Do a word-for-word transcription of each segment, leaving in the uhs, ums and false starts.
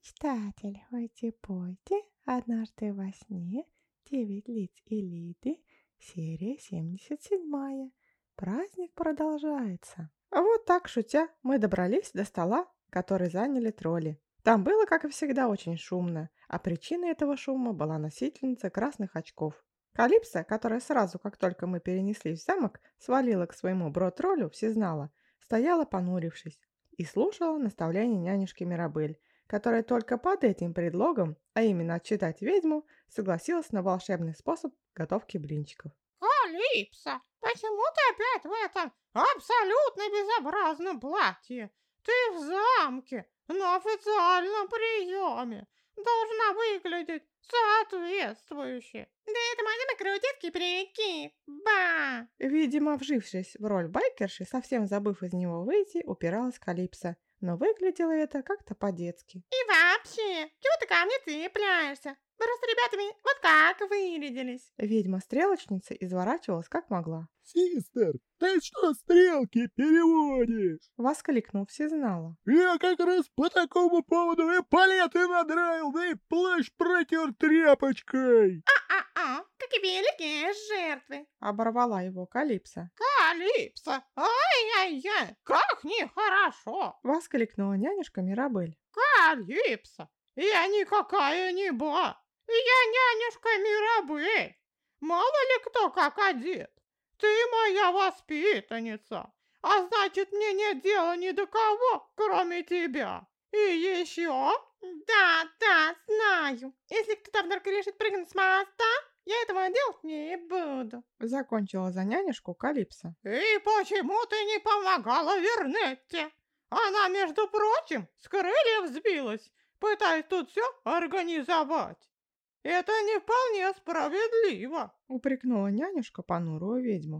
Читатель, хойте-пойте, однажды во сне, девять лиц и Лиды, серия семьдесят семь. Праздник продолжается. А вот так, шутя, мы добрались до стола, который заняли тролли. Там было, как и всегда, очень шумно, а причиной этого шума была носительница красных очков. Калипсо, которая сразу, как только мы перенеслись в замок, свалила к своему бро-троллю, всезнала, стояла понурившись и слушала наставления нянюшки Мирабель, которая только под этим предлогом, а именно отчитать ведьму, согласилась на волшебный способ готовки блинчиков. Калипсо, почему ты опять в этом абсолютно безобразном платье? Ты в замке, на официальном приеме. Должна выглядеть соответствующе. Да это мои накрутитки прикид. Ба! Видимо, вжившись в роль байкерши, совсем забыв из него выйти, упиралась Калипсо, но выглядело это как-то по-детски. И вообще, чего ты ко мне цепляешься? Вы с ребятами вот как вырядились. Ведьма-стрелочница изворачивалась как могла. «Систер, ты что стрелки переводишь?» — воскликнул всезнала. «Я как раз по такому поводу и палеты надраил, да и плащ протер тряпочкой!» А-а-а, какие великие жертвы! — оборвала его Калипсо. Калипсо, ай-яй-яй, как нехорошо! — воскликнула нянюшка Мирабель. Калипсо, я никакая не ба, я нянюшка Мирабель. Мало ли кто как одет. Ты моя воспитанница, а значит, мне нет дела ни до кого, кроме тебя. И еще... Да, да, знаю. Если кто-то вдруг решит прыгнуть с моста, я этого делать не буду. Закончила за нянюшку Калипсо. И почему ты не помогала Вернетте? Она, между прочим, с крыльев сбилась, пытаясь тут все организовать. Это не вполне справедливо. Упрекнула нянюшка понурую ведьму.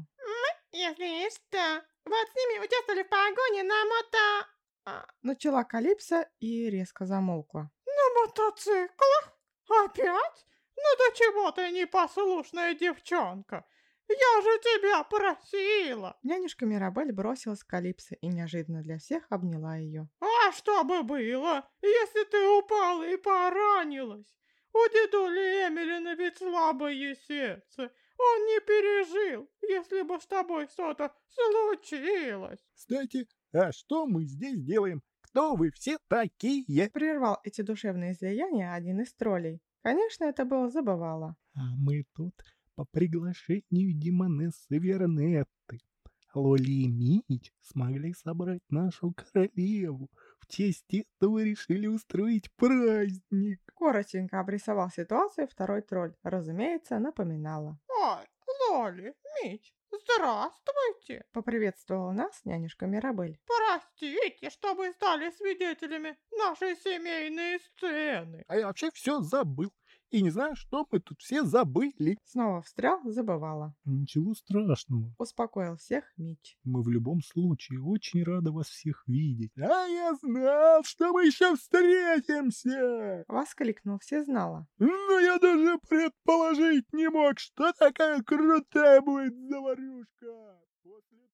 Если что, вот с ними участвовали в погоне на мото... а, Начала Калипсо и резко замолкла. На мотоциклах? Опять? Ну до чего ты непослушная девчонка? Я же тебя просила. Нянюшка Мирабель бросилась к Калипсо и неожиданно для всех обняла ее. А что бы было, если ты упала и поранилась? У дедули Эмилина ведь слабое сердце. Он не пережил, если бы с тобой что-то случилось. «Кстати, а что мы здесь делаем? Кто вы все такие?» Прервал эти душевные излияния один из троллей. Конечно, это было забывало. «А мы тут по приглашению демонессы Вернетты. Лоли и Мич смогли собрать нашу королеву. В честь этого решили устроить праздник». Коротенько обрисовал ситуацию второй тролль. Разумеется, напоминала. Ой, Лоли, Мич, здравствуйте. Поприветствовала нас нянюшка Мирабель. Простите, что вы стали свидетелями нашей семейной сцены. А я вообще все забыл. И не знаю, что мы тут все забыли. Снова встрял, забывала. Ничего страшного. Успокоил всех Мич. Мы в любом случае очень рады вас всех видеть. А я знал, что мы еще встретимся! Воскликнул всезнала. Но я даже предположить не мог, что такая крутая будет заварушка. После